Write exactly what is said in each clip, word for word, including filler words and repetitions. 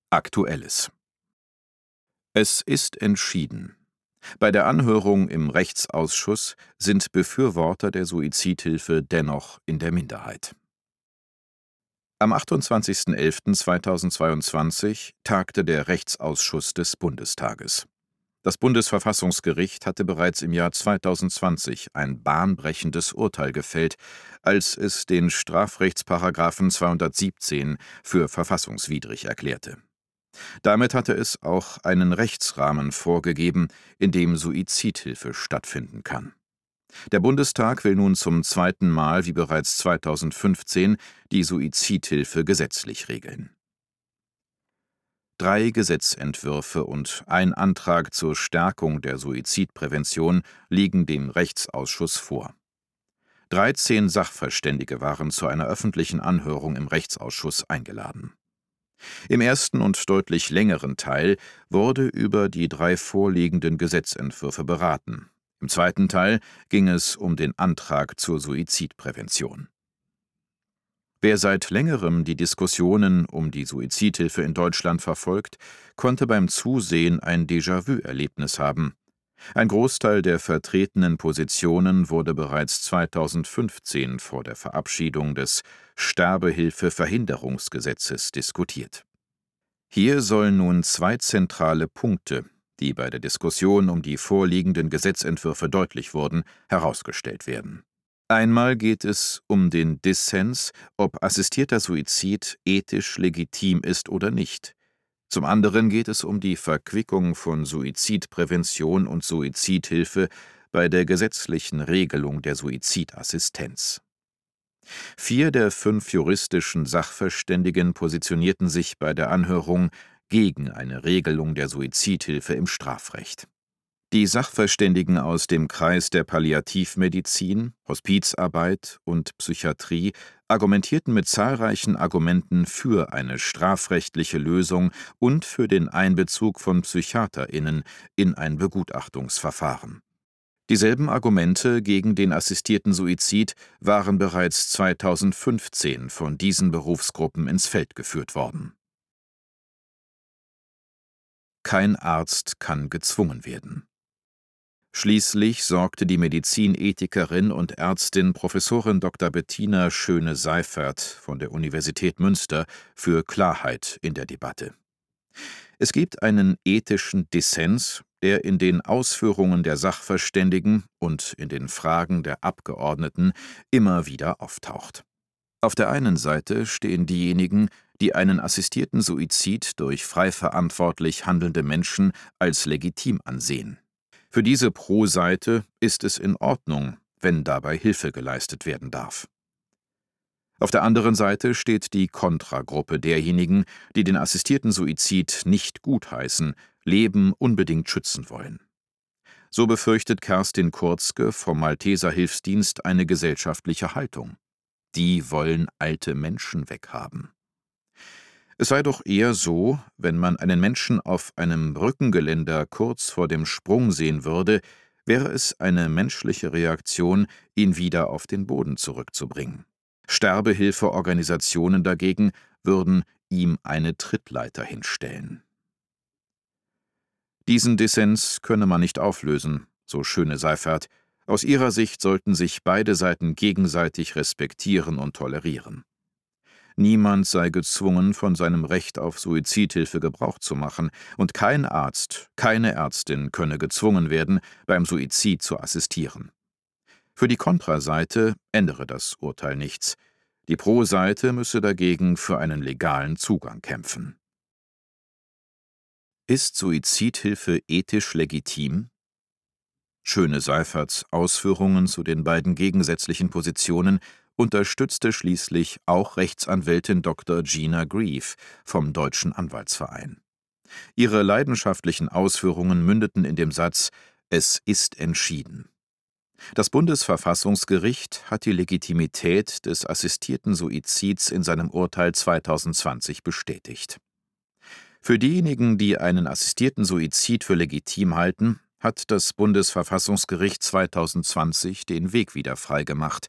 Aktuelles. Es ist entschieden. Bei der Anhörung im Rechtsausschuss sind Befürworter der Suizidhilfe dennoch in der Minderheit. Am achtundzwanzigsten elften zweitausendzweiundzwanzig tagte der Rechtsausschuss des Bundestages. Das Bundesverfassungsgericht hatte bereits im Jahr zweitausendzwanzig ein bahnbrechendes Urteil gefällt, als es den Strafrechtsparagraphen zweihundertsiebzehn für verfassungswidrig erklärte. Damit hatte es auch einen Rechtsrahmen vorgegeben, in dem Suizidhilfe stattfinden kann. Der Bundestag will nun zum zweiten Mal, wie bereits zweitausendfünfzehn, die Suizidhilfe gesetzlich regeln. Drei Gesetzentwürfe und ein Antrag zur Stärkung der Suizidprävention liegen dem Rechtsausschuss vor. Dreizehn Sachverständige waren zu einer öffentlichen Anhörung im Rechtsausschuss eingeladen. Im ersten und deutlich längeren Teil wurde über die drei vorliegenden Gesetzentwürfe beraten. Im zweiten Teil ging es um den Antrag zur Suizidprävention. Wer seit längerem die Diskussionen um die Suizidhilfe in Deutschland verfolgt, konnte beim Zusehen ein Déjà-vu-Erlebnis haben. Ein Großteil der vertretenen Positionen wurde bereits zweitausendfünfzehn vor der Verabschiedung des Sterbehilfe-Verhinderungsgesetzes diskutiert. Hier sollen nun zwei zentrale Punkte, die bei der Diskussion um die vorliegenden Gesetzentwürfe deutlich wurden, herausgestellt werden. Einmal geht es um den Dissens, ob assistierter Suizid ethisch legitim ist oder nicht. Zum anderen geht es um die Verquickung von Suizidprävention und Suizidhilfe bei der gesetzlichen Regelung der Suizidassistenz. Vier der fünf juristischen Sachverständigen positionierten sich bei der Anhörung gegen eine Regelung der Suizidhilfe im Strafrecht. Die Sachverständigen aus dem Kreis der Palliativmedizin, Hospizarbeit und Psychiatrie argumentierten mit zahlreichen Argumenten für eine strafrechtliche Lösung und für den Einbezug von PsychiaterInnen in ein Begutachtungsverfahren. Dieselben Argumente gegen den assistierten Suizid waren bereits zweitausendfünfzehn von diesen Berufsgruppen ins Feld geführt worden. Kein Arzt kann gezwungen werden. Schließlich sorgte die Medizinethikerin und Ärztin Professorin Doktor Bettina Schöne-Seifert von der Universität Münster für Klarheit in der Debatte. Es gibt einen ethischen Dissens, der in den Ausführungen der Sachverständigen und in den Fragen der Abgeordneten immer wieder auftaucht. Auf der einen Seite stehen diejenigen, die einen assistierten Suizid durch frei verantwortlich handelnde Menschen als legitim ansehen. Für diese Pro-Seite ist es in Ordnung, wenn dabei Hilfe geleistet werden darf. Auf der anderen Seite steht die Kontragruppe derjenigen, die den assistierten Suizid nicht gutheißen, Leben unbedingt schützen wollen. So befürchtet Kerstin Kurzke vom Malteser Hilfsdienst eine gesellschaftliche Haltung. Die wollen alte Menschen weghaben. Es sei doch eher so, wenn man einen Menschen auf einem Brückengeländer kurz vor dem Sprung sehen würde, wäre es eine menschliche Reaktion, ihn wieder auf den Boden zurückzubringen. Sterbehilfeorganisationen dagegen würden ihm eine Trittleiter hinstellen. Diesen Dissens könne man nicht auflösen, so Schöne-Seifert. Aus ihrer Sicht sollten sich beide Seiten gegenseitig respektieren und tolerieren. Niemand sei gezwungen, von seinem Recht auf Suizidhilfe Gebrauch zu machen, und kein Arzt, keine Ärztin könne gezwungen werden, beim Suizid zu assistieren. Für die Kontraseite ändere das Urteil nichts. Die Pro-Seite müsse dagegen für einen legalen Zugang kämpfen. Ist Suizidhilfe ethisch legitim? Schöne-Seiferts Ausführungen zu den beiden gegensätzlichen Positionen unterstützte schließlich auch Rechtsanwältin Doktor Gina Grief vom Deutschen Anwaltsverein. Ihre leidenschaftlichen Ausführungen mündeten in dem Satz: Es ist entschieden. Das Bundesverfassungsgericht hat die Legitimität des assistierten Suizids in seinem Urteil zweitausendzwanzig bestätigt. Für diejenigen, die einen assistierten Suizid für legitim halten, hat das Bundesverfassungsgericht zweitausendzwanzig den Weg wieder freigemacht,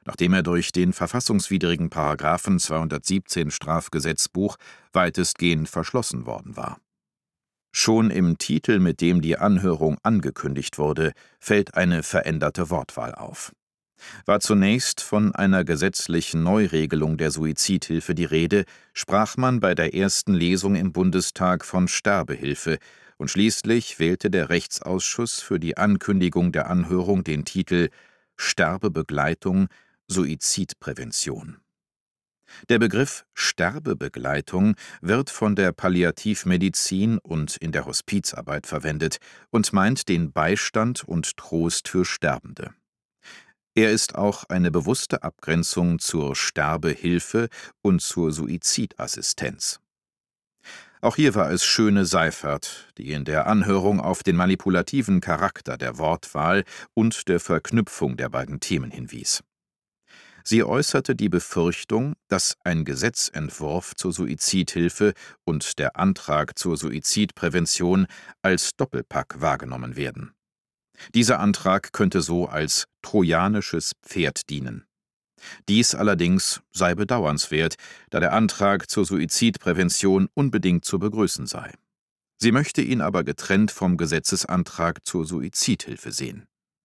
nachdem er durch den verfassungswidrigen Paragraphen zweihundertsiebzehn Strafgesetzbuch weitestgehend verschlossen worden war. Schon im Titel, mit dem die Anhörung angekündigt wurde, fällt eine veränderte Wortwahl auf. War zunächst von einer gesetzlichen Neuregelung der Suizidhilfe die Rede, sprach man bei der ersten Lesung im Bundestag von Sterbehilfe, und schließlich wählte der Rechtsausschuss für die Ankündigung der Anhörung den Titel Sterbebegleitung, Suizidprävention. Der Begriff Sterbebegleitung wird von der Palliativmedizin und in der Hospizarbeit verwendet und meint den Beistand und Trost für Sterbende. Er ist auch eine bewusste Abgrenzung zur Sterbehilfe und zur Suizidassistenz. Auch hier war es Schöne Seiffert, die in der Anhörung auf den manipulativen Charakter der Wortwahl und der Verknüpfung der beiden Themen hinwies. Sie äußerte die Befürchtung, dass ein Gesetzentwurf zur Suizidhilfe und der Antrag zur Suizidprävention als Doppelpack wahrgenommen werden. Dieser Antrag könnte so als trojanisches Pferd dienen. Dies allerdings sei bedauernswert, da der Antrag zur Suizidprävention unbedingt zu begrüßen sei. Sie möchte ihn aber getrennt vom Gesetzesantrag zur Suizidhilfe sehen.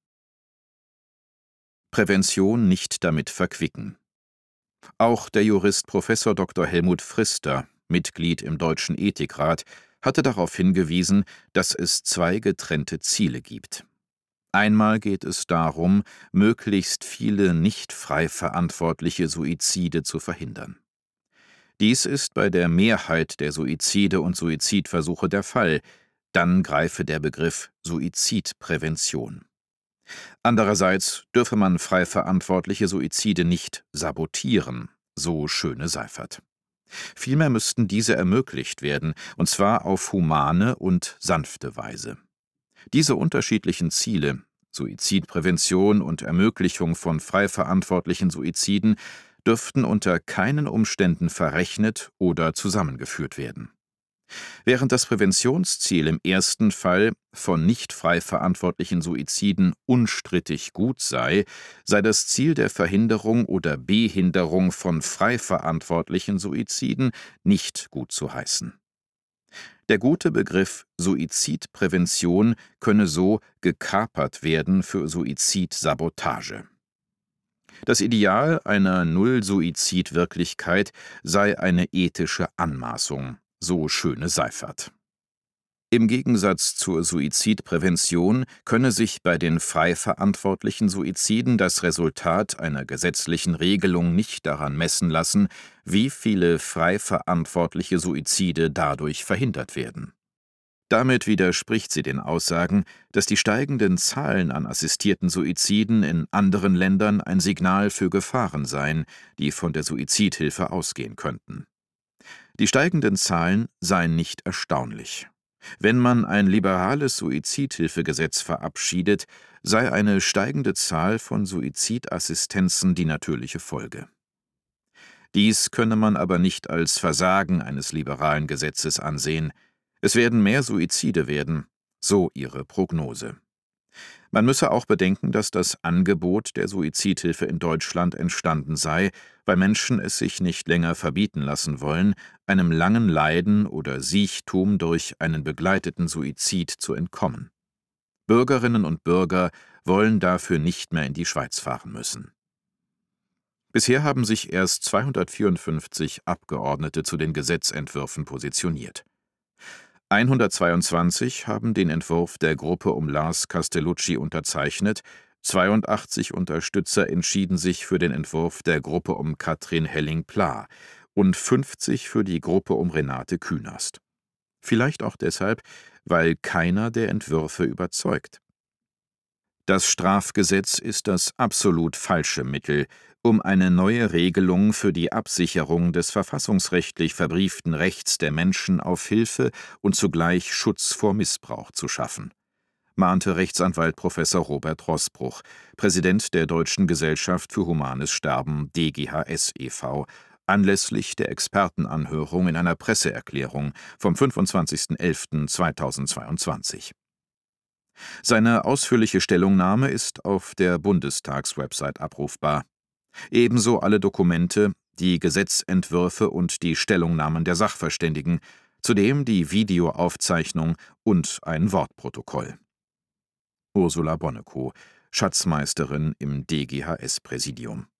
Prävention nicht damit verquicken. Auch der Jurist Professor Doktor Helmut Pfister, Mitglied im Deutschen Ethikrat, hatte darauf hingewiesen, dass es zwei getrennte Ziele gibt. Einmal geht es darum, möglichst viele nicht frei verantwortliche Suizide zu verhindern. Dies ist bei der Mehrheit der Suizide und Suizidversuche der Fall, dann greife der Begriff Suizidprävention. Andererseits dürfe man frei verantwortliche Suizide nicht sabotieren, so Schöne Seiffert. Vielmehr müssten diese ermöglicht werden, und zwar auf humane und sanfte Weise. Diese unterschiedlichen Ziele, Suizidprävention und Ermöglichung von frei verantwortlichen Suiziden, dürften unter keinen Umständen verrechnet oder zusammengeführt werden. Während das Präventionsziel im ersten Fall von nicht frei verantwortlichen Suiziden unstrittig gut sei, sei das Ziel der Verhinderung oder Behinderung von frei verantwortlichen Suiziden nicht gut zu heißen. Der gute Begriff Suizidprävention könne so gekapert werden für Suizidsabotage. Das Ideal einer Null-Suizid-Wirklichkeit sei eine ethische Anmaßung, so Schöne Seiffert. Im Gegensatz zur Suizidprävention könne sich bei den frei verantwortlichen Suiziden das Resultat einer gesetzlichen Regelung nicht daran messen lassen, wie viele frei verantwortliche Suizide dadurch verhindert werden. Damit widerspricht sie den Aussagen, dass die steigenden Zahlen an assistierten Suiziden in anderen Ländern ein Signal für Gefahren seien, die von der Suizidhilfe ausgehen könnten. Die steigenden Zahlen seien nicht erstaunlich. Wenn man ein liberales Suizidhilfegesetz verabschiedet, sei eine steigende Zahl von Suizidassistenzen die natürliche Folge. Dies könne man aber nicht als Versagen eines liberalen Gesetzes ansehen. Es werden mehr Suizide werden, so ihre Prognose. Man müsse auch bedenken, dass das Angebot der Suizidhilfe in Deutschland entstanden sei, weil Menschen es sich nicht länger verbieten lassen wollen, einem langen Leiden oder Siechtum durch einen begleiteten Suizid zu entkommen. Bürgerinnen und Bürger wollen dafür nicht mehr in die Schweiz fahren müssen. Bisher haben sich erst zweihundertvierundfünfzig Abgeordnete zu den Gesetzentwürfen positioniert. hundertzweiundzwanzig haben den Entwurf der Gruppe um Lars Castellucci unterzeichnet, zweiundachtzig Unterstützer entschieden sich für den Entwurf der Gruppe um Katrin Helling-Pla und fünfzig für die Gruppe um Renate Künast. Vielleicht auch deshalb, weil keiner der Entwürfe überzeugt. Das Strafgesetz ist das absolut falsche Mittel, um eine neue Regelung für die Absicherung des verfassungsrechtlich verbrieften Rechts der Menschen auf Hilfe und zugleich Schutz vor Missbrauch zu schaffen, mahnte Rechtsanwalt Professor Robert Roßbruch, Präsident der Deutschen Gesellschaft für Humanes Sterben D G H S e V, anlässlich der Expertenanhörung in einer Presseerklärung vom fünfundzwanzigsten elften zweitausendzweiundzwanzig. Seine ausführliche Stellungnahme ist auf der Bundestagswebsite abrufbar. Ebenso alle Dokumente, die Gesetzentwürfe und die Stellungnahmen der Sachverständigen, zudem die Videoaufzeichnung und ein Wortprotokoll. Ursula Bonnekow, Schatzmeisterin im D G H S-Präsidium.